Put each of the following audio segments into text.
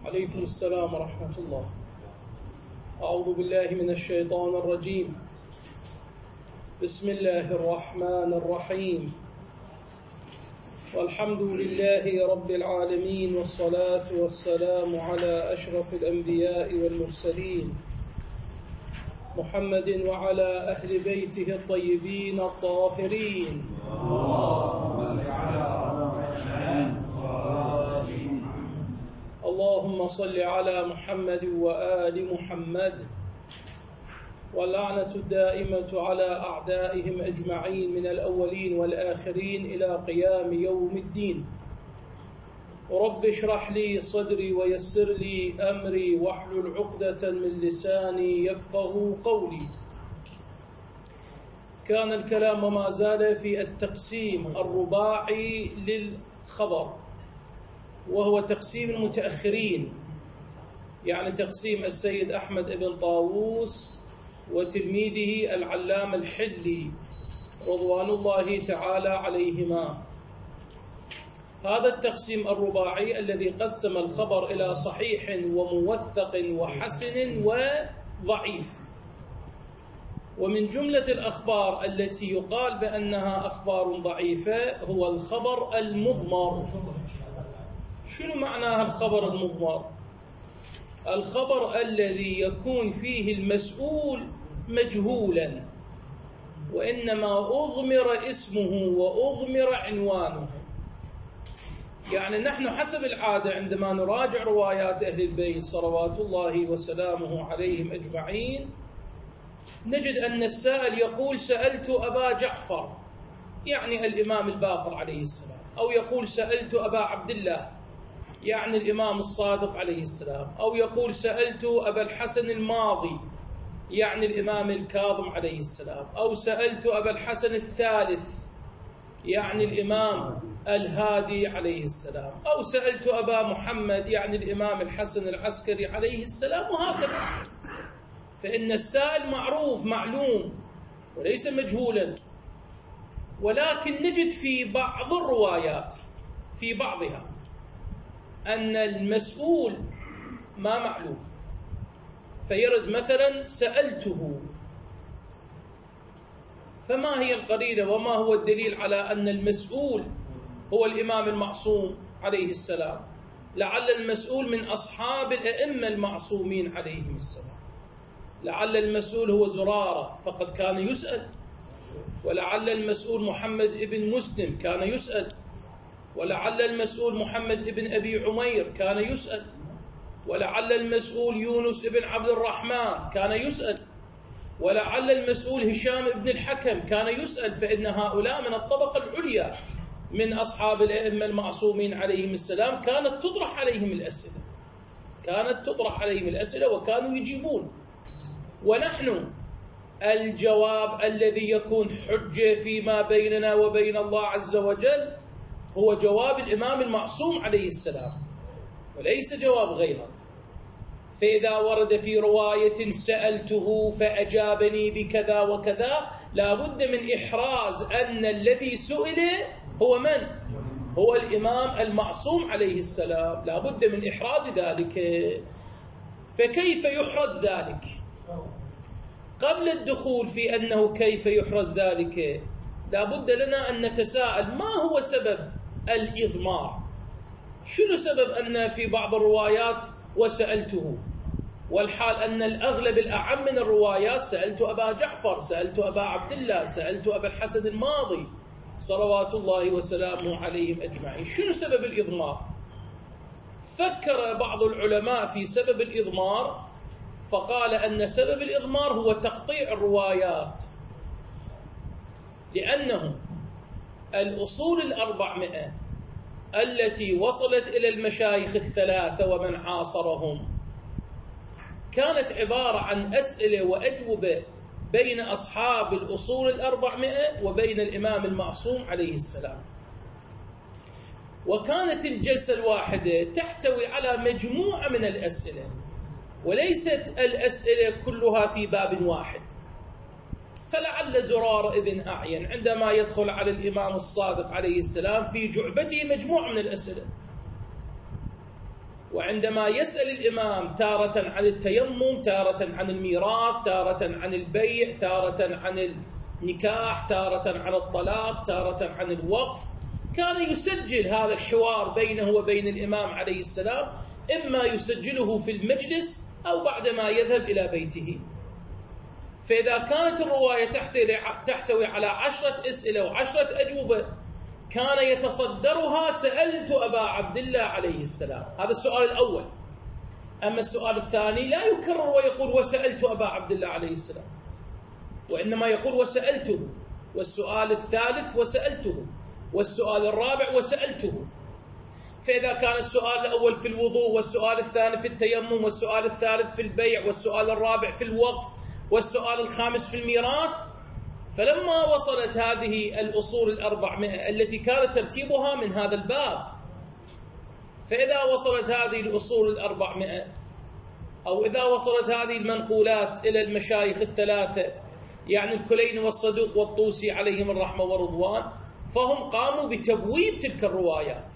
عليكم السلام ورحمة الله. أعوذ بالله من الشيطان الرجيم. بسم الله الرحمن الرحيم. والحمد لله رب العالمين، والصلاة والسلام على أشرف الأنبياء والمرسلين محمد وعلى أهل بيته الطيبين الطاهرين. اللهم صل على محمد وآل محمد، واللعنة الدائمة على أعدائهم أجمعين من الأولين والآخرين إلى قيام يوم الدين. رب اشرح لي صدري ويسر لي أمري واحلل عقدة من لساني يفقه قولي. كان الكلام وما زال في التقسيم الرباعي للخبر، وهو تقسيم المتأخرين، يعني تقسيم السيد أحمد بن طاووس وتلميذه العلامة الحلي رضوان الله تعالى عليهما. هذا التقسيم الرباعي الذي قسم الخبر إلى صحيح وموثق وحسن وضعيف. ومن جملة الأخبار التي يقال بأنها أخبار ضعيفة هو الخبر المضمر. شنو معنى الخبر المضمر؟ الخبر الذي يكون فيه المسؤول مجهولا، وإنما أضمر اسمه وأضمر عنوانه. يعني نحن حسب العادة عندما نراجع روايات أهل البيت صلوات الله وسلامه عليهم أجمعين، نجد أن السائل يقول: سألت أبا جعفر، يعني الإمام الباقر عليه السلام، أو يقول: سألت أبا عبد الله، يعني الإمام الصادق عليه السلام، أو يقول: سألت أبا الحسن الماضي، يعني الإمام الكاظم عليه السلام، أو سألت أبا الحسن الثالث، يعني الإمام الهادي عليه السلام، أو سألت أبا محمد، يعني الإمام الحسن العسكري عليه السلام، وهكذا. فإن السائل معروف معلوم وليس مجهولا، ولكن نجد في بعض الروايات في بعضها أن المسؤول ما معلوم، فيرد مثلا: سألته. فما هي القرينة وما هو الدليل على أن المسؤول هو الإمام المعصوم عليه السلام؟ لعل المسؤول من أصحاب الأئمة المعصومين عليهم السلام، لعل المسؤول هو زرارة فقد كان يسأل، ولعل المسؤول محمد ابن مسلم كان يسأل، ولعل المسؤول محمد ابن أبي عمير كان يسأل، ولعل المسؤول يونس ابن عبد الرحمن كان يسأل، ولعل المسؤول هشام ابن الحكم كان يسأل. فإن هؤلاء من الطبقة العليا من أصحاب الأئمة المعصومين عليهم السلام كانت تطرح عليهم الأسئلة وكانوا يجيبون. ونحن الجواب الذي يكون حجة فيما بيننا وبين الله عز وجل هو جواب الإمام المعصوم عليه السلام، وليس جواب غيره. فإذا ورد في رواية: سألته فأجابني بكذا وكذا، لا بد من إحراز أن الذي سئل هو من؟ هو الإمام المعصوم عليه السلام، لا بد من إحراز ذلك. فكيف يحرز ذلك؟ قبل الدخول في أنه كيف يحرز ذلك، لا بد لنا أن نتساءل: ما هو سبب الإضمار؟ شنو سبب أن في بعض الروايات وسألته، والحال أن الأغلب الأعم من الروايات سألت أبا جعفر، سألت أبا عبد الله، سألت أبا الحسن الماضي صلوات الله وسلامه عليهم أجمعين؟ شنو سبب الإضمار؟ فكر بعض العلماء في سبب الإضمار، فقال أن سبب الإضمار هو تقطيع الروايات، لأنه الأصول 400 التي وصلت إلى المشايخ الثلاثة ومن عاصرهم كانت عبارة عن أسئلة وأجوبة بين أصحاب الأصول 400 وبين الإمام المعصوم عليه السلام. وكانت الجلسة الواحدة تحتوي على مجموعة من الأسئلة، وليست الأسئلة كلها في باب واحد. فلعل زرار ابن أعين عندما يدخل على الإمام الصادق عليه السلام في جعبته مجموعة من الأسئلة، وعندما يسأل الإمام تارة عن التيمم، تارة عن الميراث، تارة عن البيع، تارة عن النكاح، تارة عن الطلاق، تارة عن الوقف، كان يسجل هذا الحوار بينه وبين الإمام عليه السلام، إما يسجله في المجلس أو بعدما يذهب إلى بيته. فإذا كانت الرواية تحتوي على 10 أسئلة و10 أجوبة، كان يتصدرها سألت أبا عبد الله عليه السلام. هذا السؤال الأول. أما السؤال الثاني لا يكرر ويقول وسألت أبا عبد الله عليه السلام، وإنما يقول وسألته، والسؤال الثالث وسألته، والسؤال الرابع وسألته. فإذا كان السؤال الأول في الوضوء، والسؤال الثاني في التيمم، والسؤال الثالث في البيع، والسؤال الرابع في الوقف، والسؤال الخامس في الميراث، فلما وصلت هذه الأصول 400 التي كان ترتيبها من هذا الباب، فإذا وصلت هذه الأصول 400 أو إذا وصلت هذه المنقولات إلى المشايخ الثلاثة، يعني الكليني والصدوق والطوسي عليهم الرحمة والرضوان، فهم قاموا بتبويب تلك الروايات،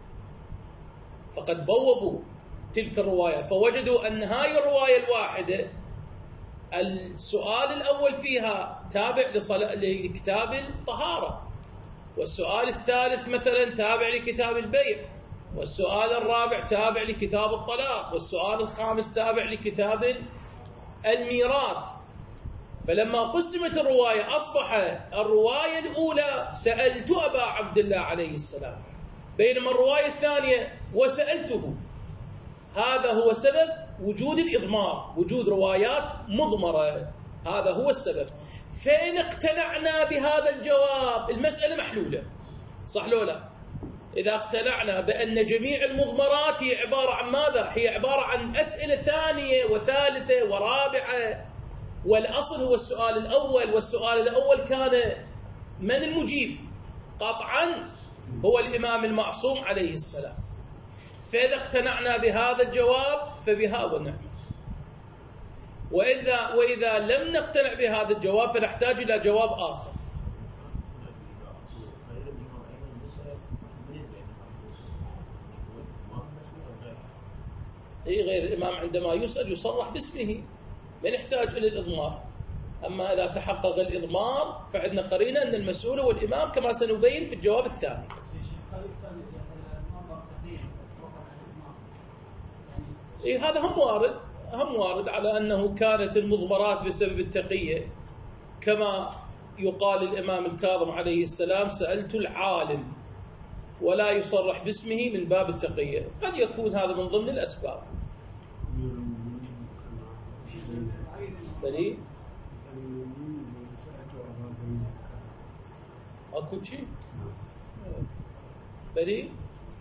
فقد بوبوا تلك الروايات، فوجدوا أن هاي الرواية الواحدة السؤال الأول فيها تابع لكتاب الطهارة، والسؤال الثالث مثلا تابع لكتاب البيع، والسؤال الرابع تابع لكتاب الطلاق، والسؤال الخامس تابع لكتاب الميراث. فلما قسمت الرواية أصبح الرواية الأولى سألت أبا عبد الله عليه السلام، بينما الرواية الثانية وسألته. هذا هو سبب وجود الإضمار، وجود روايات مضمرة، هذا هو السبب. فإن اقتنعنا بهذا الجواب المسألة محلولة، صح لو لا؟ إذا اقتنعنا بأن جميع المضمرات هي عبارة عن ماذا؟ هي عبارة عن أسئلة ثانية وثالثة ورابعة، والأصل هو السؤال الأول، والسؤال الأول كان من المجيب؟ قطعا هو الإمام المعصوم عليه السلام. فإذا اقتنعنا بهذا الجواب فبها ونعمت، وإذا لم نقتنع بهذا الجواب فنحتاج إلى جواب آخر. غير الإمام عندما يسأل يصرح باسمه، ما نحتاج إلى الإضمار. أما إذا تحقق الإضمار فعندنا قرينة أن المسؤول هو الإمام، كما سنبين في الجواب الثاني. هذا هم وارد على أنه كانت المضمرات بسبب التقية، كما يقال الإمام الكاظم عليه السلام سألت العالم، ولا يصرح باسمه من باب التقية. قد يكون هذا من ضمن الأسباب. بلي أكو شيء بلي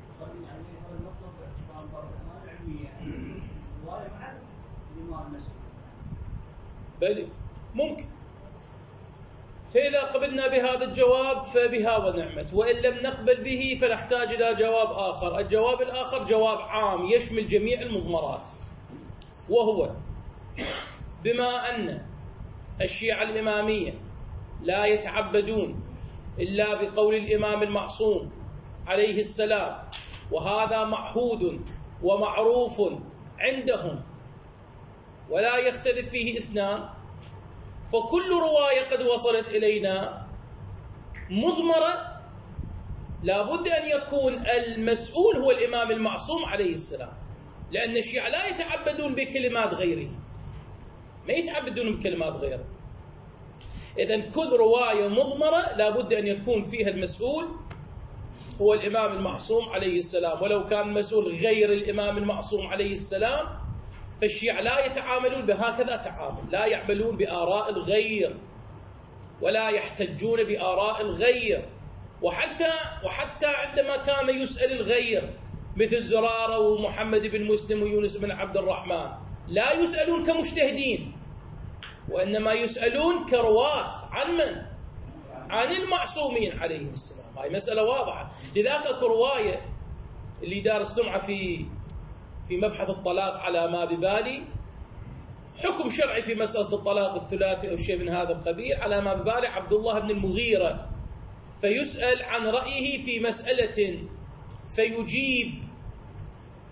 بلي ممكن. فإذا قبلنا بهذا الجواب فبها ونعمت، وإن لم نقبل به فنحتاج إلى جواب آخر. الجواب الآخر جواب عام يشمل جميع المضمرات، وهو بما أن الشيعة الإمامية لا يتعبدون إلا بقول الإمام المعصوم عليه السلام، وهذا معهود ومعروف عندهم ولا يختلف فيه اثنان، فكل رواية قد وصلت إلينا مضمرة لابد أن يكون المسؤول هو الإمام المعصوم عليه السلام، لأن الشيعة لا يتعبدون بكلمات غيره، ما يتعبدون بكلمات غيره. إذن كل رواية مضمرة لابد أن يكون فيها المسؤول هو الإمام المعصوم عليه السلام، ولو كان المسؤول غير الإمام المعصوم عليه السلام فالشيعة لا يتعاملون بهكذا تعامل، لا يعملون بآراء الغير ولا يحتجون بآراء الغير. وحتى عندما كان يسأل الغير مثل زرارة ومحمد بن مسلم ويونس بن عبد الرحمن، لا يسألون كمجتهدين، وإنما يسألون كرواة عن من؟ عن المعصومين عليهم السلام. هاي مسألة واضحة. لذلك اكو رواية اللي دارس لمعة في مبحث الطلاق على ما ببالي، حكم شرعي في مسألة الطلاق الثلاثي أو شيء من هذا القبيل، على ما ببالي عبد الله بن المغيرة، فيسأل عن رأيه في مسألة فيجيب،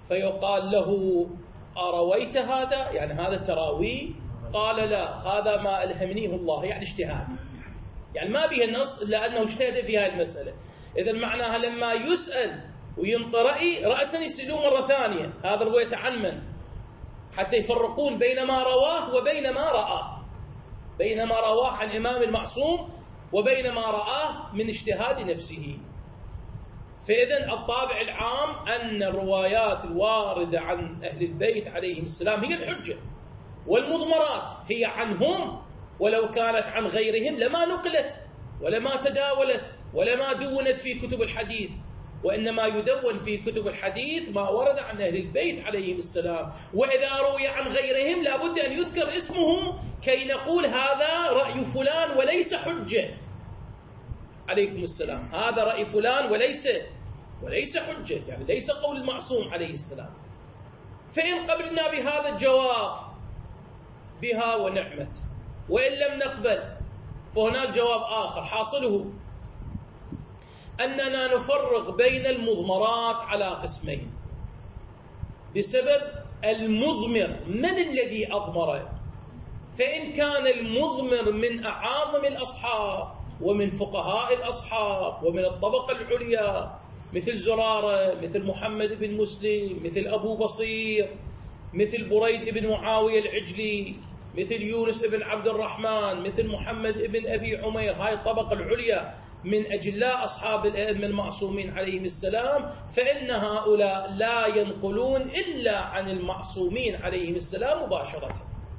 فيقال له أرويت هذا؟ يعني هذا تراوي؟ قال لا، هذا ما ألهمنيه الله، يعني اجتهادي، يعني ما به نص إلا أنه اجتهد في هذه المسألة. إذا معناها لما يسأل وينطى رأي رأسا يسألوه مرة ثانية هذا رويته عن من، حتى يفرقون بين ما رواه وبين ما رآه، بين ما رواه عن إمام المعصوم وبين ما رآه من اجتهاد نفسه. فإذن الطابع العام أن الروايات الواردة عن أهل البيت عليهم السلام هي الحجة، والمضمرات هي عنهم، ولو كانت عن غيرهم لما نقلت ولما تداولت ولما دونت في كتب الحديث، وإنما يدون في كتب الحديث ما ورد عن أهل البيت عليهم السلام. وإذا روي عن غيرهم لابد أن يذكر اسمه كي نقول هذا رأي فلان وليس حجة. عليكم السلام. هذا رأي فلان وليس حجة، يعني ليس قول المعصوم عليه السلام. فإن قبلنا بهذا الجواب بها ونعمت، وإن لم نقبل فهناك جواب آخر حاصله أننا نفرق بين المضمرات على قسمين بسبب المضمر من الذي أضمره. فإن كان المضمر من أعاظم الأصحاب ومن فقهاء الأصحاب ومن الطبقة العليا مثل زرارة، مثل محمد بن مسلم، مثل أبو بصير، مثل بريد بن معاوية العجلي، مثل يونس بن عبد الرحمن، مثل محمد بن أبي عمير، هاي الطبقة العليا من أجلاء أصحاب الأئمة المعصومين عليهم السلام، فإن هؤلاء لا ينقلون إلا عن المعصومين عليهم السلام مباشرة،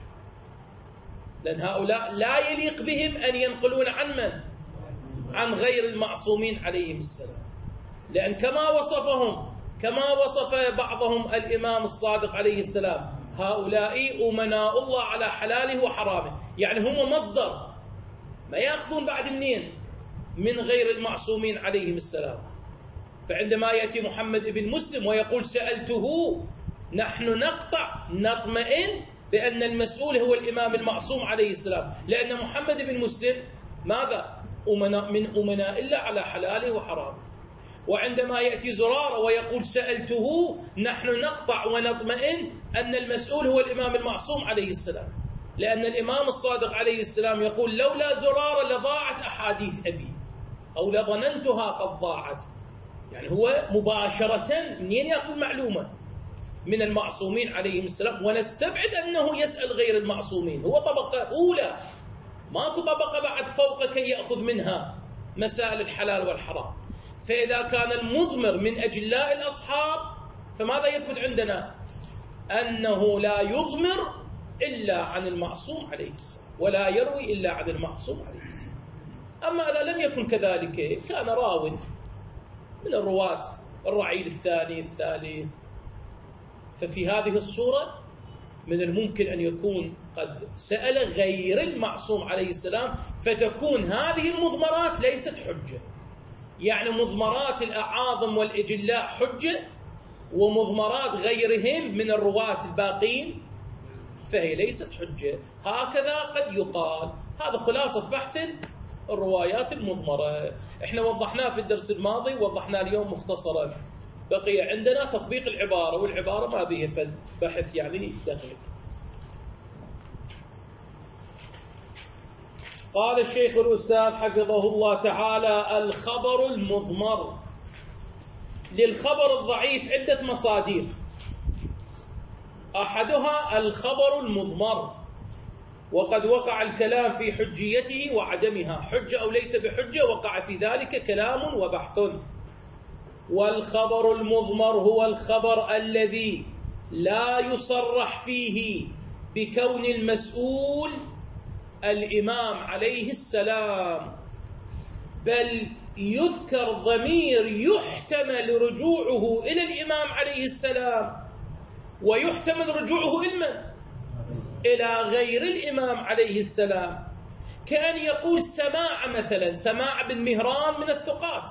لأن هؤلاء لا يليق بهم أن ينقلون عن من؟ عن غير المعصومين عليهم السلام. لأن كما وصف بعضهم الإمام الصادق عليه السلام، هؤلاء أمناء الله على حلاله وحرامه، يعني هم مصدر، ما يأخذون بعد منين؟ من غير المعصومين عليهم السلام. فعندما يأتي محمد بن مسلم ويقول سألته، نحن نطمئن بأن المسؤول هو الإمام المعصوم عليه السلام، لأن محمد بن مسلم ماذا؟ من أمناء الله على حلاله وحرامه. وعندما يأتي زرارة ويقول سألته، نحن نقطع ونطمئن أن المسؤول هو الإمام المعصوم عليه السلام، لأن الإمام الصادق عليه السلام يقول لولا زرارة لضاعت أحاديث أبي، أو لظننتها قد ضاعت. يعني هو مباشرة منين يأخذ المعلومة؟ من المعصومين عليهم السلام. ونستبعد أنه يسأل غير المعصومين، هو طبقة أولى، ماكو طبقة بعد فوق كي يأخذ منها مسائل الحلال والحرام. فإذا كان المضمر من أجلاء الأصحاب فماذا يثبت عندنا؟ أنه لا يضمر إلا عن المعصوم عليه السلام، ولا يروي إلا عن المعصوم عليه السلام. أما إذا لم يكن كذلك، كان راو من الرواة الرعيل الثاني الثالث، ففي هذه الصورة من الممكن أن يكون قد سأل غير المعصوم عليه السلام، فتكون هذه المضمرات ليست حجة. يعني مضمرات الأعاظم والإجلاء حجة، ومضمرات غيرهم من الرواة الباقين فهي ليست حجة. هكذا قد يقال. هذا خلاصة بحث الروايات المضمرة. احنا وضحناه في الدرس الماضي، وضحناه اليوم مختصرا. بقي عندنا تطبيق العبارة، والعبارة ما بيه فالبحث يعني دقيق. قال الشيخ الأستاذ حفظه الله تعالى: الخبر المضمر. للخبر الضعيف عدة مصادر، أحدها الخبر المضمر، وقد وقع الكلام في حجيته وعدمها، حجة أو ليس بحجة، وقع في ذلك كلام وبحث. والخبر المضمر هو الخبر الذي لا يصرح فيه بكون المسؤول الإمام عليه السلام، بل يذكر ضمير يحتمل رجوعه إلى الإمام عليه السلام، ويحتمل رجوعه إلى غير الإمام عليه السلام. كأن يقول سماع مثلا، سماع بن مهران من الثقات،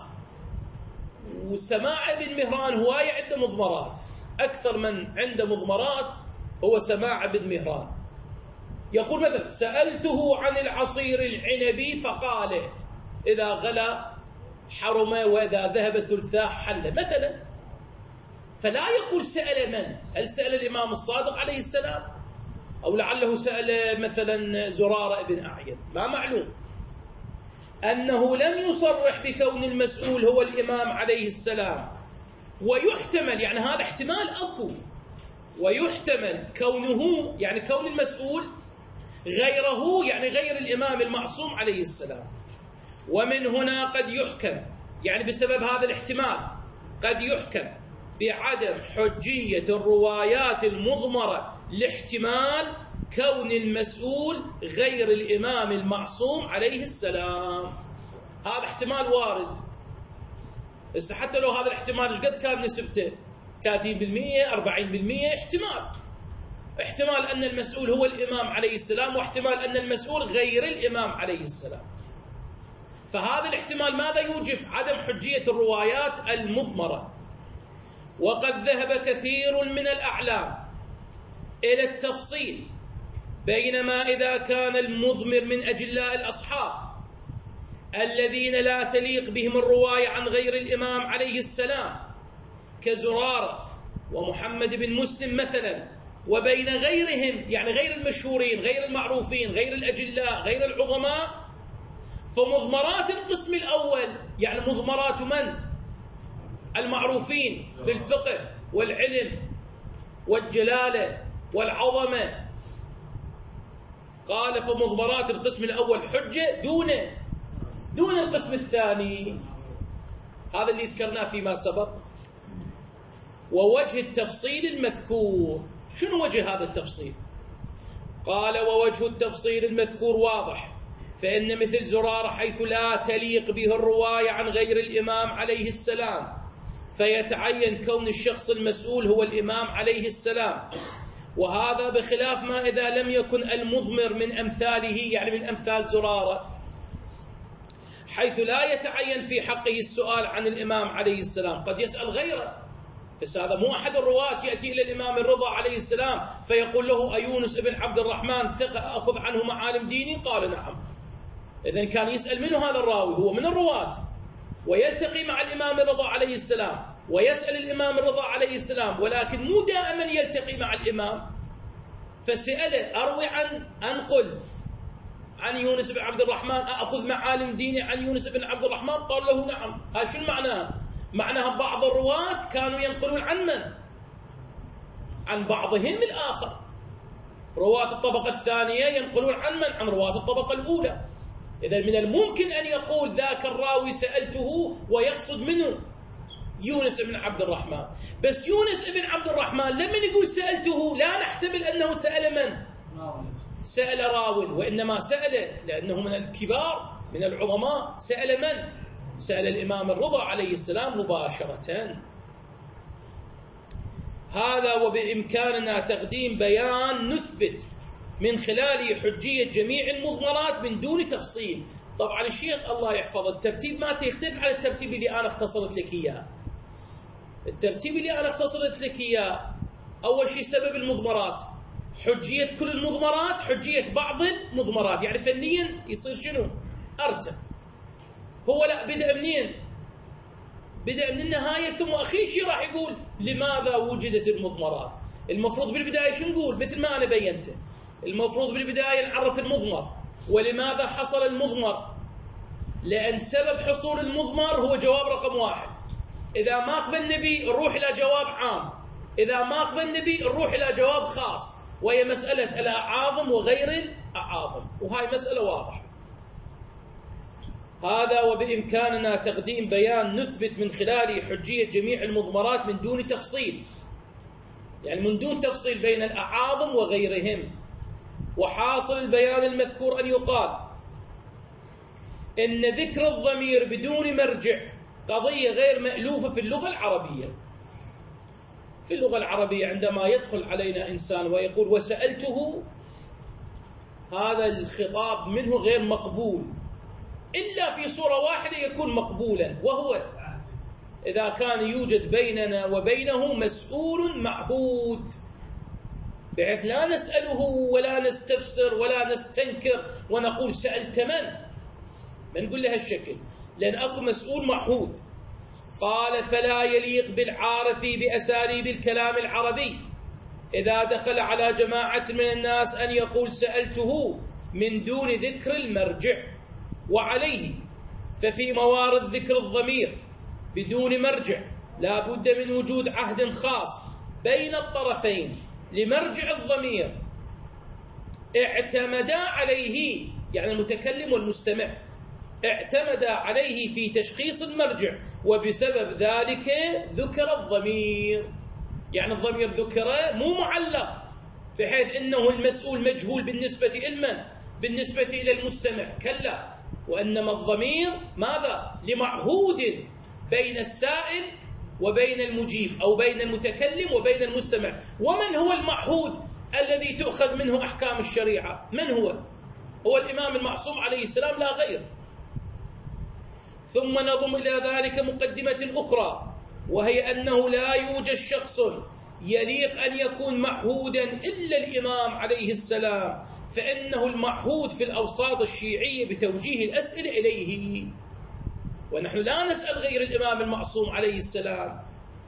وسماع بن مهران هواية عنده مضمرات، أكثر من عنده مضمرات هو سماع بن مهران. يقول مثلا سألته عن العصير العنبي فقال إذا غلى حرم وإذا ذهب ثلثاه حل مثلا. فلا يقول سأل من؟ هل سأل الإمام الصادق عليه السلام؟ أو لعله سأل مثلا زرارة بن أعين، ما معلوم. أنه لم يصرح بكون المسؤول هو الإمام عليه السلام، ويحتمل، يعني هذا احتمال أكو، ويحتمل كونه، يعني كون المسؤول غيره، يعني غير الإمام المعصوم عليه السلام. ومن هنا قد يحكم، يعني بسبب هذا الاحتمال قد يحكم بعدم حجية الروايات المضمرة لاحتمال كون المسؤول غير الإمام المعصوم عليه السلام. هذا احتمال وارد. بس حتى لو هذا الاحتمال ايش قد كان نسبته؟ 30%، 40%، احتمال أن المسؤول هو الإمام عليه السلام، واحتمال أن المسؤول غير الإمام عليه السلام. فهذا الاحتمال ماذا يوجب؟ عدم حجية الروايات المضمرة. وقد ذهب كثير من الأعلام إلى التفصيل بينما إذا كان المضمر من أجلاء الأصحاب الذين لا تليق بهم الرواية عن غير الإمام عليه السلام كزرارة ومحمد بن مسلم مثلا، وبين غيرهم، يعني غير المشهورين، غير المعروفين، غير الأجلاء، غير العظماء، فمضمرات القسم الأول، يعني مضمرات من؟ المعروفين بالفقه والعلم والجلالة والعظمة. قال فمضمرات القسم الأول حجة دون القسم الثاني. هذا اللي ذكرناه فيما سبق. ووجه التفصيل المذكور، شنو وجه هذا التفصيل؟ قال ووجه التفصيل المذكور واضح، فإن مثل زرارة حيث لا تليق به الرواية عن غير الإمام عليه السلام فيتعين كون الشخص المسؤول هو الإمام عليه السلام، وهذا بخلاف ما إذا لم يكن المضمر من أمثاله، يعني من أمثال زرارة، حيث لا يتعين في حقه السؤال عن الإمام عليه السلام، قد يسأل غيره. بس هذا مو أحد الرواة يأتي إلى الإمام الرضا عليه السلام فيقول له أيونس ابن عبد الرحمن ثقة أخذ عنه معالم ديني؟ قال نعم. إذن كان يسأل منه هذا الراوي، هو من الرواة، ويلتقي مع الإمام الرضا عليه السلام ويسأل الإمام الرضا عليه السلام، ولكن مو دائما يلتقي مع الإمام. فسأله أروي أنقل عن يونس بن عبد الرحمن، أخذ معالم ديني عن يونس بن عبد الرحمن؟ قال له نعم. هذا شو معناه؟ معناها بعض الرواة كانوا ينقلون عن من؟ عن بعضهم الآخر. رواة الطبقة الثانية ينقلون عن من؟ عن رواة الطبقة الأولى. إذا من الممكن أن يقول ذاك الراوي سألته ويقصد منه يونس بن عبد الرحمن. بس يونس بن عبد الرحمن لما يقول سألته لا نحتمل أنه سأل من؟ سأل راو، وإنما سأل لأنه من الكبار من العظماء. سأل من؟ سأل الإمام الرضا عليه السلام مباشرة. هذا وبإمكاننا تقديم بيان نثبت من خلاله حجية جميع المضمرات من دون تفصيل. طبعا الشيخ الله يحفظه الترتيب ما يختلف عن الترتيب اللي أنا اختصرت لك إياه. الترتيب اللي أنا اختصرت لك إياه أول شيء سبب المضمرات، حجية كل المضمرات، حجية بعض المضمرات، يعني فنيا يصير شنو؟ أرتب. هو لا، بدأ منين؟ بدأ من النهاية، ثم أخير شيء راح يقول لماذا وجدت المضمرات. المفروض بالبداية شو نقول؟ مثل ما أنا بينته، المفروض بالبداية نعرف المضمر. ولماذا حصل المضمر؟ لأن سبب حصول المضمر هو جواب رقم 1. إذا ما أخبر النبي نروح إلى جواب عام، إذا ما أخبر النبي نروح إلى جواب خاص، وهي مسألة الأعاظم وغير الأعاظم، وهاي مسألة واضحة. هذا وبإمكاننا تقديم بيان نثبت من خلاله حجية جميع المضمرات من دون تفصيل، يعني من دون تفصيل بين الأعاظم وغيرهم. وحاصل البيان المذكور أن يقال إن ذكر الضمير بدون مرجع قضية غير مألوفة في اللغة العربية. في اللغة العربية عندما يدخل علينا إنسان ويقول وسألته، هذا الخطاب منه غير مقبول إلا في صورة واحدة يكون مقبولا، وهو إذا كان يوجد بيننا وبينه مسؤول معهود، بحيث لا نسأله ولا نستفسر ولا نستنكر ونقول سألت من؟ ما نقول له هالشكل، لأن أكو مسؤول معهود. قال: فلا يليق بالعارف بأساليب الكلام العربي إذا دخل على جماعة من الناس أن يقول سألته من دون ذكر المرجع. وعليه ففي موارد ذكر الضمير بدون مرجع لا بد من وجود عهد خاص بين الطرفين لمرجع الضمير اعتمدا عليه، يعني المتكلم والمستمع اعتمدا عليه في تشخيص المرجع، وبسبب ذلك ذكر الضمير. يعني الضمير ذكر مو معلق بحيث انه المسؤول مجهول بالنسبة لمن؟ بالنسبة الى المستمع، كلا، وانما الضمير ماذا؟ لمعهود بين السائل وبين المجيب، او بين المتكلم وبين المستمع. ومن هو المعهود الذي تؤخذ منه احكام الشريعة؟ من هو؟ هو الامام المعصوم عليه السلام لا غير. ثم نضم إلى ذلك مقدمة أخرى، وهي أنه لا يوجد شخص يليق أن يكون معهودا إلا الإمام عليه السلام، فإنه المعهود في الأوساط الشيعية بتوجيه الأسئلة إليه، ونحن لا نسأل غير الإمام المعصوم عليه السلام.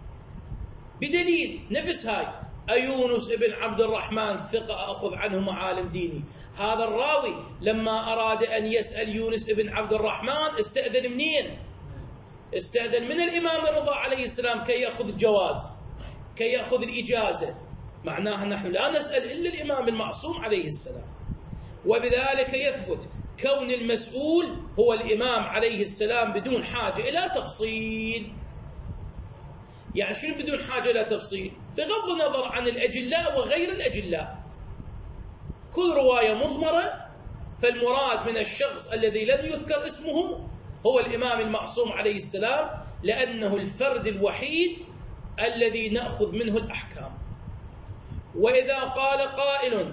بدليل نفس هاي: أيونس ابن عبد الرحمن ثقة أخذ عنه معالم ديني. هذا الراوي لما أراد أن يسأل يونس ابن عبد الرحمن استأذن منين؟ استأذن من الإمام الرضا عليه السلام كي يأخذ الجواز، كي يأخذ الإجازة. معناها نحن لا نسأل إلا الإمام المعصوم عليه السلام. وبذلك يثبت كون المسؤول هو الإمام عليه السلام بدون حاجة إلى تفصيل. يعني شنو بدون حاجة إلى تفصيل؟ بغض النظر عن الأجلاء وغير الأجلاء، كل رواية مضمرة، فالمراد من الشخص الذي لم يذكر اسمه هو الإمام المعصوم عليه السلام، لأنه الفرد الوحيد الذي نأخذ منه الأحكام. وإذا قال قائل: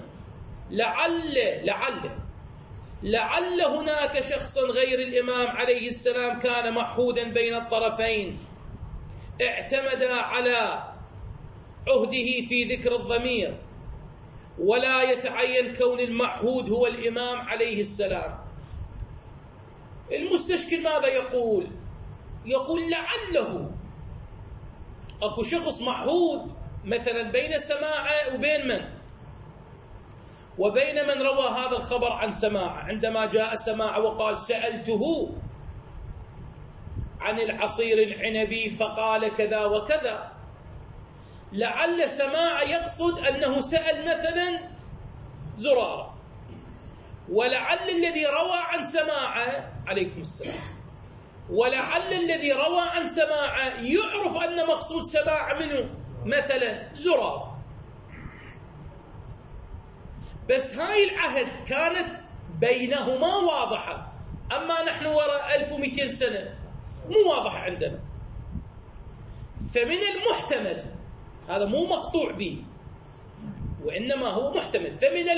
لعل هناك شخصا غير الإمام عليه السلام كان معهودا بين الطرفين اعتمد على عهده في ذكر الضمير، ولا يتعين كون المعهود هو الإمام عليه السلام. المستشكل ماذا يقول؟ يقول لعله أكو شخص معهود مثلا بين سماعة وبين من؟ وبين من روى هذا الخبر عن سماعة. عندما جاء سماعة وقال سألته عن العصير العنبي فقال كذا وكذا، لعل سماعة يقصد أنه سأل مثلا زرارة، ولعل الذي روى عن سماعة عليكم السلام، ولعل الذي روى عن سماعة يعرف أن مقصود سماعة منه مثلا زرارة. بس هاي العهد كانت بينهما واضحة، أما نحن وراء 1200 سنة مو واضح عندنا. فمن المحتمل، هذا مو مقطوع به وإنما هو محتمل، فمن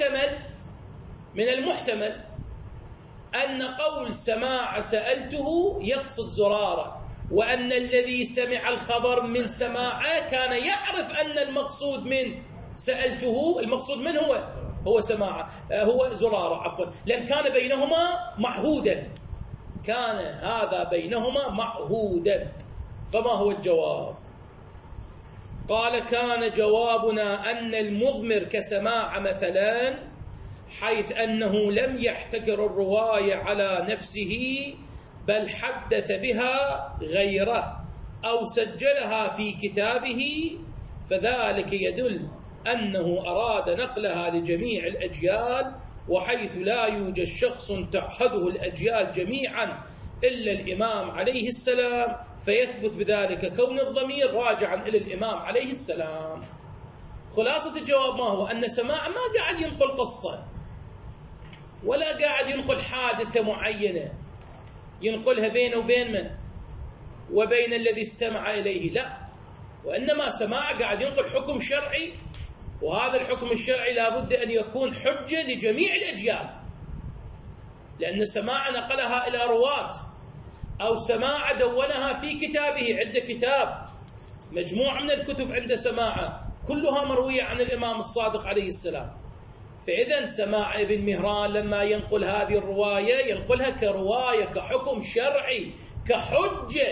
المحتمل أن قول سماع سألته يقصد زرارة، وأن الذي سمع الخبر من سماعة كان يعرف أن المقصود من سألته المقصود من هو سماعة، هو زرارة عفوا، لأن كان بينهما معهودا، كان هذا بينهما معهودا. فما هو الجواب؟ قال: كان جوابنا أن المضمر كسماع مثلا، حيث أنه لم يحتكر الرواية على نفسه بل حدث بها غيره أو سجلها في كتابه، فذلك يدل أنه أراد نقلها لجميع الأجيال، وحيث لا يوجد شخص تعهده الأجيال جميعا إلا الإمام عليه السلام، فيثبت بذلك كون الضمير راجعا إلى الإمام عليه السلام. خلاصة الجواب ما هو؟ أن سماع ما قاعد ينقل قصة ولا قاعد ينقل حادثة معينة ينقلها بينه وبين من؟ وبين الذي استمع إليه، لا، وإنما سماع قاعد ينقل حكم شرعي، وهذا الحكم الشرعي لابد أن يكون حجة لجميع الأجيال، لأن سماع نقلها إلى رواة، أو سماع دونها في كتابه. عنده كتاب مجموعة من الكتب عند سماع كلها مروية عن الإمام الصادق عليه السلام. فإذا سماع ابن مهران لما ينقل هذه الرواية ينقلها كرواية، كحكم شرعي، كحجة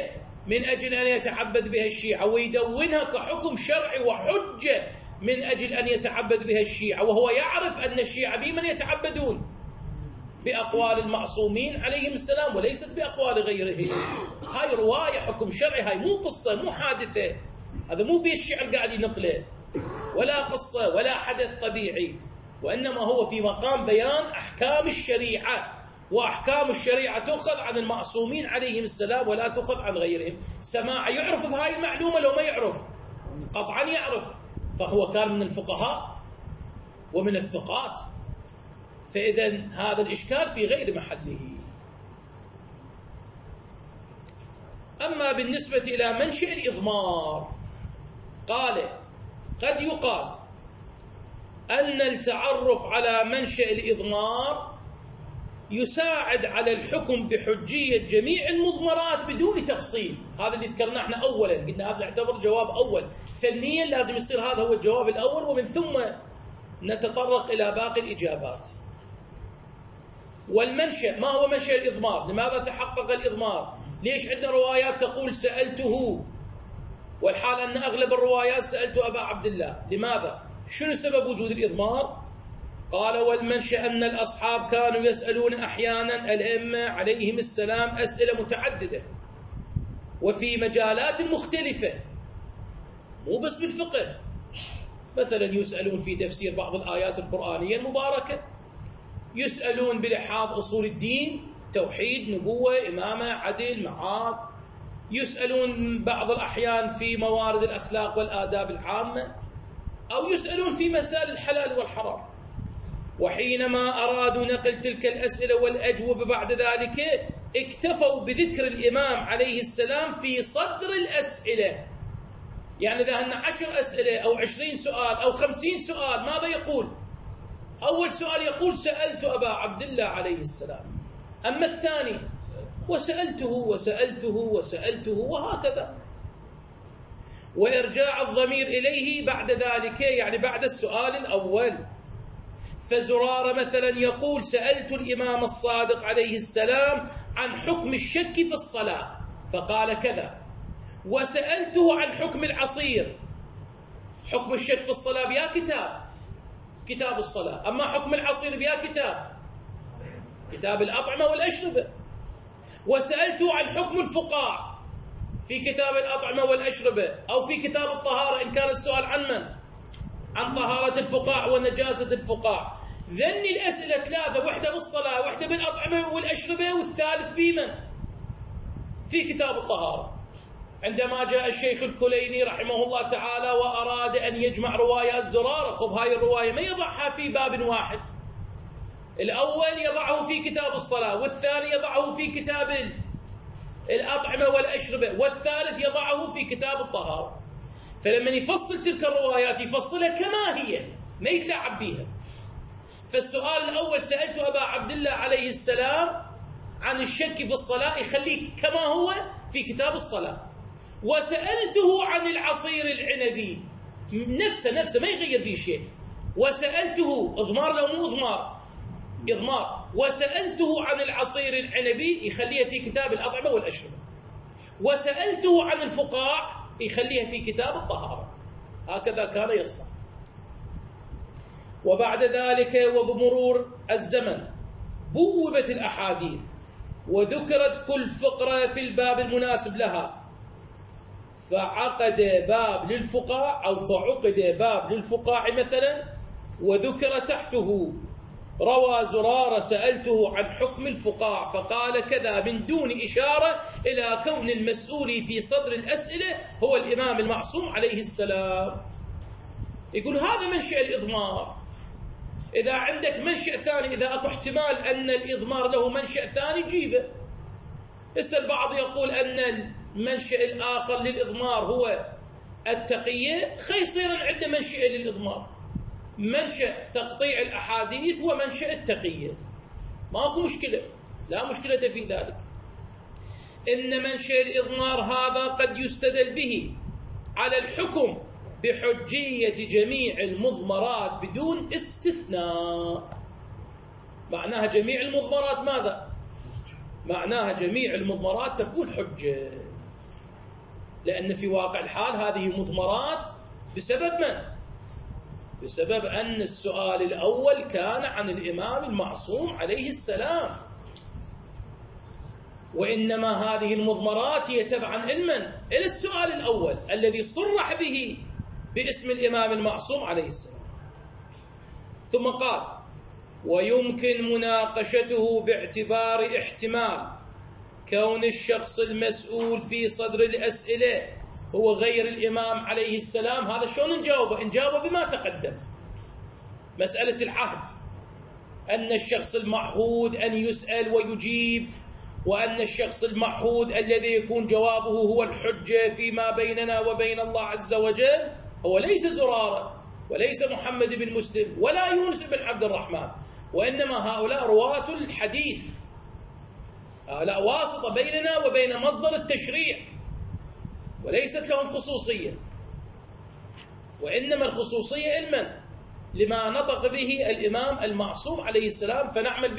من أجل أن يتعبد بها الشيعة، ويدونها كحكم شرعي وحجة من أجل أن يتعبد بها الشيعة، وهو يعرف أن الشيعة بمن يتعبدون؟ بأقوال المعصومين عليهم السلام وليست بأقوال غيرهم. هاي رواية حكم شرعي، هاي مو قصة، مو حادثة، هذا مو بيه الشعر قاعد ينقله، ولا قصة ولا حدث طبيعي، وإنما هو في مقام بيان أحكام الشريعة، وأحكام الشريعة تؤخذ عن المعصومين عليهم السلام ولا تؤخذ عن غيرهم. سماع يعرف بهاي المعلومة لو ما يعرف؟ قطعا يعرف، فهو كان من الفقهاء ومن الثقات، فإذا هذا الإشكال في غير محله. أما بالنسبة إلى منشأ الإضمار، قال قد يقال أن التعرف على منشأ الإضمار يساعد على الحكم بحجية جميع المضمرات بدون تفصيل. هذا اللي ذكرناه احنا أولا، قلنا هذا نعتبر جواب أول، فنيا لازم يصير هذا هو الجواب الأول، ومن ثم نتطرق إلى باقي الإجابات. والمنشأ، ما هو منشأ الإضمار؟ لماذا تحقق الإضمار؟ ليش عندنا روايات تقول سألته، والحال أن أغلب الروايات سألت أبا عبد الله؟ لماذا؟ شنو سبب وجود الإضمار؟ قال والمنشأ أن الأصحاب كانوا يسألون أحيانا الأئمة عليهم السلام أسئلة متعددة وفي مجالات مختلفة، مو بس بالفقه، مثلا يسألون في تفسير بعض الآيات القرآنية المباركة، يسألون بلحاظ أصول الدين، توحيد، نبوة، إمامة، عدل، معاد، يسألون بعض الأحيان في موارد الأخلاق والآداب العامة، أو يسألون في مسائل الحلال والحرام. وحينما أرادوا نقل تلك الأسئلة والأجوبة بعد ذلك اكتفوا بذكر الإمام عليه السلام في صدر الأسئلة. يعني إذا هن 10 أسئلة أو 20 سؤال أو 50 سؤال، ماذا يقول؟ أول سؤال يقول سألت أبا عبد الله عليه السلام، أما الثاني وسألته وسألته وسألته، وهكذا. وإرجاع الضمير إليه بعد ذلك، يعني بعد السؤال الأول. فزرارة مثلا يقول سألت الإمام الصادق عليه السلام عن حكم الشك في الصلاة فقال كذا، وسألته عن حكم العصير. حكم الشك في الصلاة بيا كتاب الصلاة، أما حكم العصير بيا كتاب الأطعمة والأشربة. وسألته عن حكم الفقاع في كتاب الأطعمة والأشربة، أو في كتاب الطهارة إن كان السؤال عن من؟ عن طهارة الفقاع ونجاسة الفقاع. ذني الأسئلة 3، واحدة بالصلاة، واحدة بالأطعمة والأشربة، والثالث بمن؟ في كتاب الطهارة. عندما جاء الشيخ الكليني رحمه الله تعالى وأراد أن يجمع روايات زرارة، خب هاي الرواية ما يضعها في باب واحد، الأول يضعه في كتاب الصلاة، والثاني يضعه في كتاب الأطعمة والأشربة، والثالث يضعه في كتاب الطهارة. فلما يفصل تلك الروايات يفصلها كما هي، ما يتلاعب بها. فالسؤال الأول سألت أبا عبد الله عليه السلام عن الشك في الصلاة، يخليك كما هو في كتاب الصلاة. وسألته عن العصير العنبي، نفسه ما يغير به شيء. وسألته، إضمار لو مو إضمار. وسألته عن العصير العنبي يخليها في كتاب الأطعمة والأشربة. وسألته عن الفقاع يخليها في كتاب الطهارة. هكذا كان يصنع. وبعد ذلك وبمرور الزمن بوبت الأحاديث وذكرت كل فقرة في الباب المناسب لها، فعقد باب للفقاع أو فعقد باب للفقاع مثلا، وذكر تحته روى زرارة سألته عن حكم الفقاع فقال كذا، من دون إشارة إلى كون المسؤول في صدر الأسئلة هو الإمام المعصوم عليه السلام. يقول هذا منشأ الإضمار. إذا عندك منشأ ثاني، إذا أكو احتمال أن الإضمار له منشأ ثاني جيبه. هسه البعض يقول أن المنشأ الآخر للإضمار هو التقية، يصير عنده منشأ للإضمار، منشأ تقطيع الأحاديث ومنشأ التقية، ماكو مشكلة، لا مشكلة في ذلك. إن منشأ الإضمار هذا قد يستدل به على الحكم بحجية جميع المضمرات بدون استثناء. معناها جميع المضمرات ماذا؟ معناها جميع المضمرات تكون حجة. لأن في واقع الحال هذه مضمرات بسبب من؟ بسبب أن السؤال الأول كان عن الإمام المعصوم عليه السلام، وإنما هذه المضمرات هي تبعا إلى السؤال الأول الذي صرح به باسم الإمام المعصوم عليه السلام. ثم قال: ويمكن مناقشته باعتبار احتمال كون الشخص المسؤول في صدر الأسئلة هو غير الإمام عليه السلام. هذا شلون نجاوبه؟ نجاوبه بما تقدم، مسألة العهد، أن الشخص المعهود أن يسأل ويجيب، وأن الشخص المعهود الذي يكون جوابه هو الحجة فيما بيننا وبين الله عز وجل هو ليس زرارة وليس محمد بن مسلم ولا يونس بن عبد الرحمن، وإنما هؤلاء رواة الحديث، هؤلاء واسطة بيننا وبين مصدر التشريع، وليست لهم خصوصية، وإنما الخصوصية لما نطق به الإمام المعصوم عليه السلام،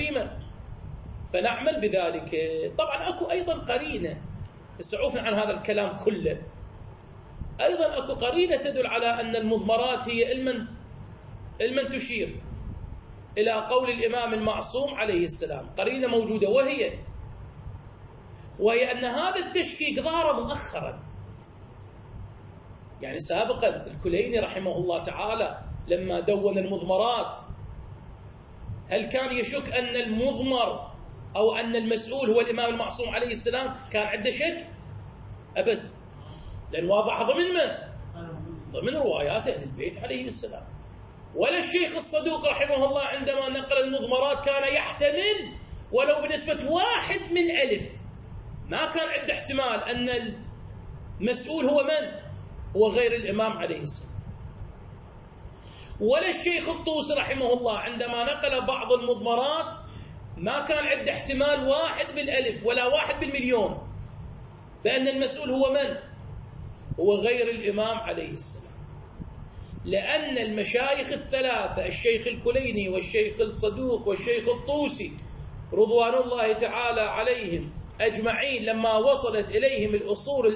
فنعمل بذلك. طبعا أكو أيضا قرينة، استعوفنا عن هذا الكلام كله، أيضا أكو قرينة تدل على أن المضمرات هي علما تشير إلى قول الإمام المعصوم عليه السلام، قرينة موجودة، وهي أن هذا التشكيك ظهر مؤخرا. يعني سابقا الكليني رحمه الله تعالى لما دون المضمرات، هل كان يشك أن المضمر أو أن المسؤول هو الإمام المعصوم عليه السلام؟ كان عنده شك؟ أبد، لأن واضح ضمن روايات أهل البيت عليه السلام. ولا الشيخ الصدوق رحمه الله عندما نقل المضمرات كان يحتمل ولو بنسبة 1%، ما كان عنده احتمال أن المسؤول هو هو غير الإمام عليه السلام. ولا الشيخ الطوسي رحمه الله عندما نقل بعض المضمرات ما كان عنده احتمال 1% ولا 1/1,000,000 بأن المسؤول هو هو غير الإمام عليه السلام، لأن المشايخ الثلاثة، الشيخ الكليني والشيخ الصدوق والشيخ الطوسي رضوان الله تعالى عليهم أجمعين، لما وصلت إليهم الأصول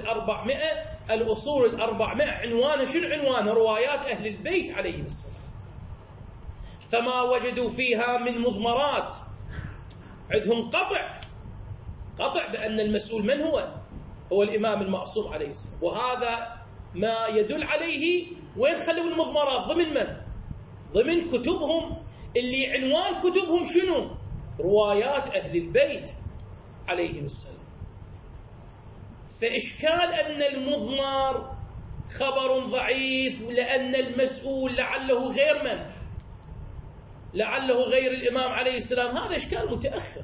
400 عنوان شنو عنوان؟ روايات أهل البيت عليهم السلام، فما وجدوا فيها من مضمرات، عندهم قطع بأن المسؤول هو الإمام المعصوم عليه السلام. وهذا ما يدل عليه وين خلوا المضمرات؟ ضمن كتبهم، اللي عنوان كتبهم شنو؟ روايات أهل البيت عليهم السلام. فإشكال أن المضمر خبر ضعيف لأن المسؤول لعله غير الإمام عليه السلام، هذا إشكال متأخر،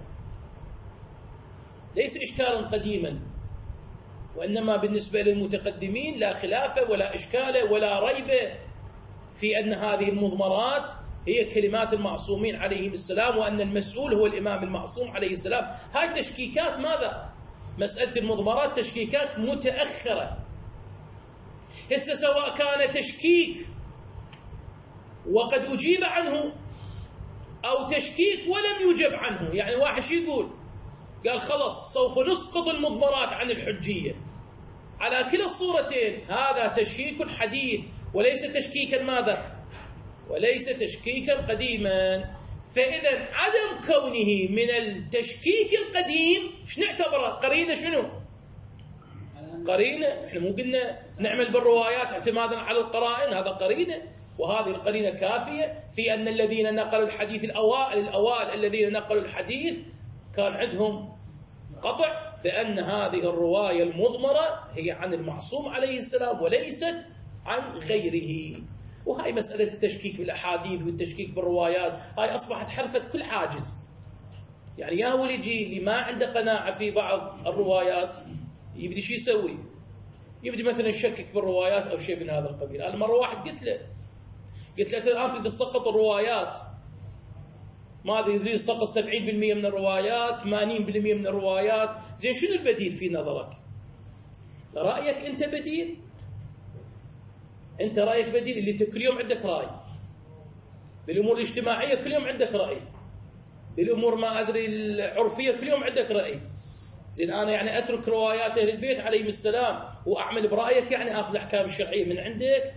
ليس إشكالا قديما، وإنما بالنسبة للمتقدمين لا خلاف ولا إشكال ولا ريب في أن هذه المضمرات هي كلمات المعصومين عليهم السلام، وأن المسؤول هو الإمام المعصوم عليه السلام. هاي تشكيكات ماذا؟ مسألة المضمرات تشكيكات متأخرة. هسه سواء كان تشكيك وقد أجيب عنه أو تشكيك ولم يجب عنه، يعني واحد شو يقول؟ قال خلص سوف نسقط المضمرات عن الحجية، على كلا الصورتين هذا تشكيك حديث وليس تشكيكا ماذا؟ وليس تشكيكا قديما. فإذا عدم كونه من التشكيك القديم شنو نعتبره؟ قرينة شنو؟ قرينة. احنا مو قلنا نعمل بالروايات اعتمادا على القرائن؟ هذا قرينة، وهذه القرينة كافية في أن الذين نقلوا الحديث الأوائل الذين نقلوا الحديث كان عندهم قطع بأن هذه الرواية المضمرة هي عن المعصوم عليه السلام وليست عن غيره. وهاي مسألة التشكيك بالأحاديث والتشكيك بالروايات هاي أصبحت حرفة كل عاجز. يعني يا ولي اللي ما عنده قناعة في بعض الروايات يبدي شو يسوي؟ يبدي مثلا يشكك بالروايات أو شيء من هذا القبيل. أنا مرة واحد قلت له الآن تقدر تسقط الروايات، ما أدري تسقط 70% من الروايات، 80% من الروايات، زين شنو البديل في نظرك؟ رأيك أنت بديل؟ أنت رأيك بديل؟ اللي أنت كل يوم عندك رأي بالأمور الاجتماعية، كل يوم عندك رأي بالأمور ما أدري العرفية، كل يوم عندك رأي. زين أنا يعني أترك روايات أهل البيت عليهم السلام وأعمل برأيك، يعني أخذ الأحكام الشرعية من عندك؟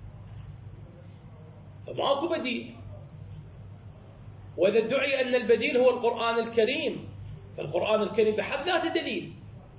فماكو بديل. وإذا ادعي أن البديل هو القرآن الكريم، فالقرآن الكريم بحد ذاته دليل،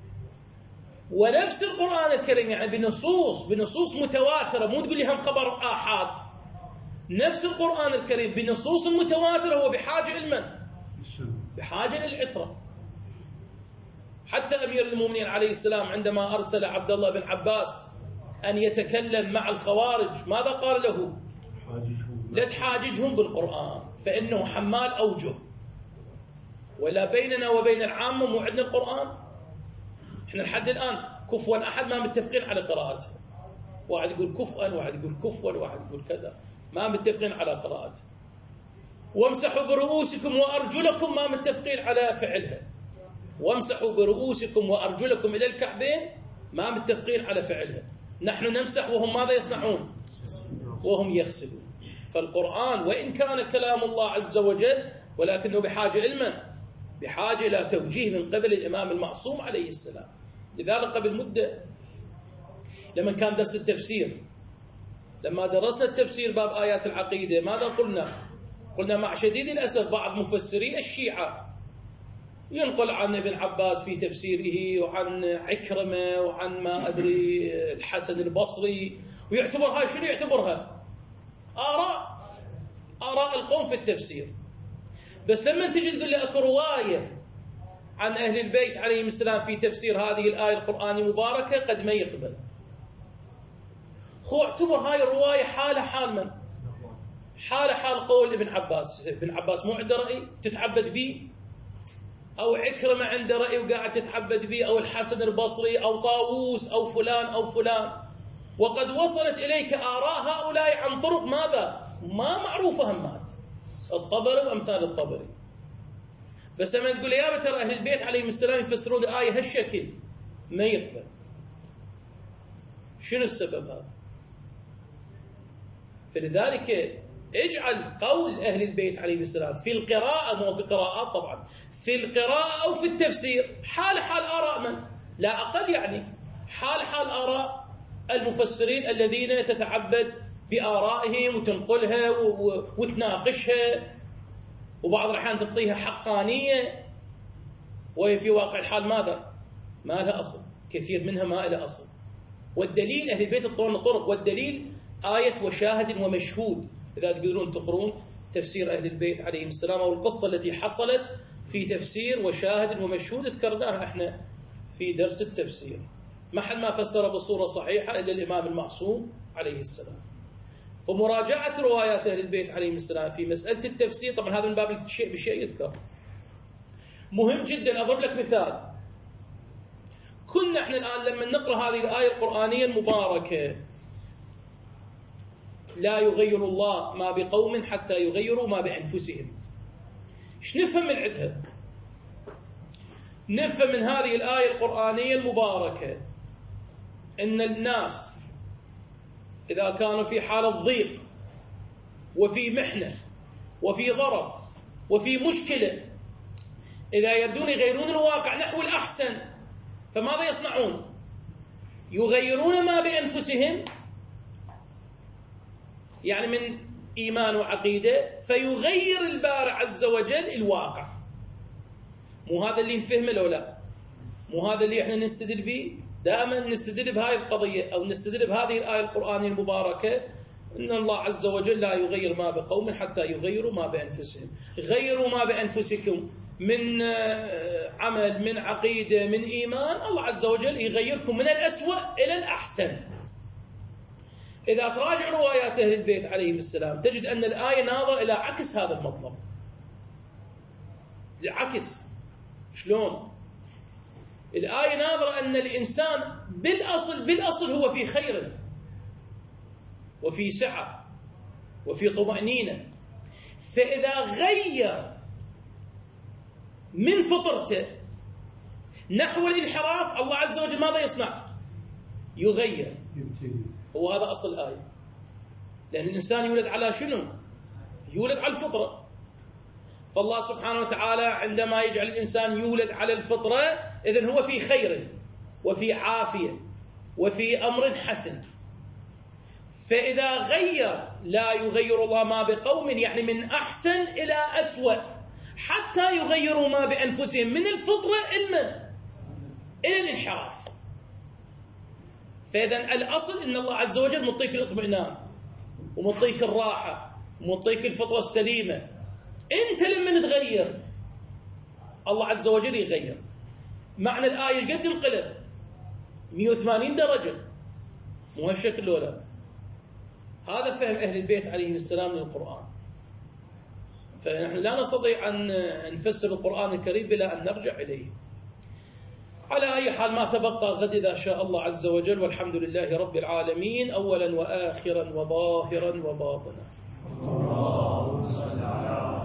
ونفس القرآن الكريم يعني بنصوص متواترة، مو تقول لي هم خبر آحاد، نفس القرآن الكريم بنصوص متواترة هو بحاجة لمن؟ بحاجة للعترة. حتى أمير المؤمنين عليه السلام عندما أرسل عبد الله بن عباس أن يتكلم مع الخوارج ماذا قال له؟ لا تحاججهم بالقرآن فإنه حمال أوجه، ولا بيننا وبين العامة مو عندنا القرآن. احنا لحد الآن كفوا أحد ما متفقين على قراءته، واحد يقول كفوا، واحد يقول كفوا، واحد يقول كذا، ما متفقين على قراءته. وامسحوا برؤوسكم وأرجلكم ما متفقين على فعلها، وامسحوا برؤوسكم وأرجلكم إلى الكعبين ما متفقين على فعلها. نحن نمسح وهم ماذا يصنعون؟ وهم يغسلون. فالقرآن وإن كان كلام الله عز وجل ولكنه بحاجة إلما بحاجة إلى توجيه من قبل الإمام المعصوم عليه السلام. لذلك قبل مدة لما كان درس التفسير، لما درسنا التفسير باب آيات العقيدة ماذا قلنا؟ قلنا مع شديد الأسف بعض مفسري الشيعة ينقل عن ابن عباس في تفسيره وعن عكرمة وعن ما أدري الحسن البصري، ويعتبرها شنو يعتبرها؟ آراء القوم في التفسير. بس لما تجي تقول لي أكو رواية عن أهل البيت عليهم السلام في تفسير هذه الآية القرآنية المباركة قد ما يقبل. اعتبر هاي الرواية حالة حال من؟ حال قول ابن عباس. ابن عباس مو عنده رأي تتعبد به، أو عكرمة عنده رأي وقاعد تتعبد به، أو الحسن البصري أو طاووس أو فلان أو فلان، وقد وصلت إليك آراء هؤلاء عن طرق ماذا؟ ما معروفة همات، الطبري وأمثال الطبري. بس لما تقول يا ترى أهل البيت عليهم السلام يفسرون الآية هالشكل ما يقبل. شنو السبب هذا؟ فلذلك اجعل قول أهل البيت عليهم السلام في القراءة، مو في قراءات طبعا، في القراءة أو في التفسير حال آراء من؟ لا أقل، يعني حال آراء المفسرين الذين تتعبد بآرائهم وتنقلها وتناقشها، وبعض الأحيان تعطيها حقانية، وهي في واقع الحال ماذا؟ ما لها أصل، كثير منها ما لها أصل. والدليل أهل البيت يعطون طرق، والدليل آية وشاهد ومشهود. إذا تقدرون تقرون تفسير أهل البيت عليهم السلام أو القصة التي حصلت في تفسير وشاهد ومشهود ذكرناها احنا في درس التفسير، محل ما فسر بصورة صحيحة إلا الإمام المعصوم عليه السلام. فمراجعة روايات أهل البيت عليهم السلام في مسألة التفسير، طبعا هذا من باب الشيء بالشيء يذكر، مهم جدا. أضرب لك مثال. كنا احنا الآن لما نقرأ هذه الآية القرآنية المباركة لا يغير الله ما بقوم حتى يغيروا ما بأنفسهم، ايش نفهم من عندها؟ نفهم من هذه الآية القرآنية المباركة إن الناس إذا كانوا في حالة ضيق وفي محنة وفي ضرر وفي مشكلة، إذا يردون يغيرون الواقع نحو الأحسن، فماذا يصنعون؟ يغيرون ما بأنفسهم، يعني من إيمان وعقيدة، فيغير البارع عز وجل الواقع. مو هذا اللي نفهمه لو لا؟ مو هذا اللي احنا نستدل به؟ دائما نستدل بهذه القضية أو نستدل بهذه الآية القرآنية المباركة إن الله عز وجل لا يغير ما بقوم حتى يغيروا ما بأنفسهم. غيروا ما بأنفسكم من عمل، من عقيدة، من إيمان، الله عز وجل يغيركم من الأسوأ إلى الأحسن. إذا تراجع روايات أهل البيت عليهم السلام تجد أن الآية ناظرة إلى عكس هذا المطلب. العكس شلون؟ الآية ناظرة أن الإنسان بالأصل هو في خير وفي سعة وفي طمأنينة، فإذا غير من فطرته نحو الانحراف الله عز وجل ماذا يصنع؟ يغير. هو هذا أصل الآية، لأن الإنسان يولد على شنو؟ يولد على الفطرة، فالله سبحانه وتعالى عندما يجعل الإنسان يولد على الفطرة إذن هو في خير وفي عافية وفي أمر حسن. فإذا غير لا يغير الله ما بقوم، يعني من أحسن إلى أسوأ، حتى يغيروا ما بأنفسهم من الفطرة إلى الانحراف. فإذا الأصل إن الله عز وجل مطيك الاطمئنان ومطيك الراحة ومطيك الفطرة السليمة. أنت لما تغير الله عز وجل يغير. معنى الآية ايش قد انقلب؟ 180 درجة، مو هالشكل ولا. هذا فهم أهل البيت عليهم السلام للقرآن. فنحن لا نستطيع أن نفسر القرآن الكريم بلا أن نرجع إليه. على أي حال ما تبقى غد إذا شاء الله عز وجل، والحمد لله رب العالمين أولا وآخرا وظاهرا وباطنا. اللهم صل على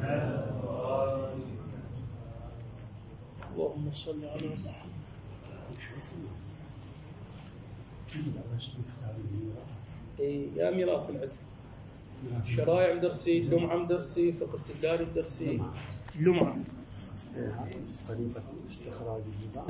محمد. يا ميراث العلم، شرائع مدرسي، لمعة مدرسي، فقه استدلال مدرسي، لمعة طريقة استخراج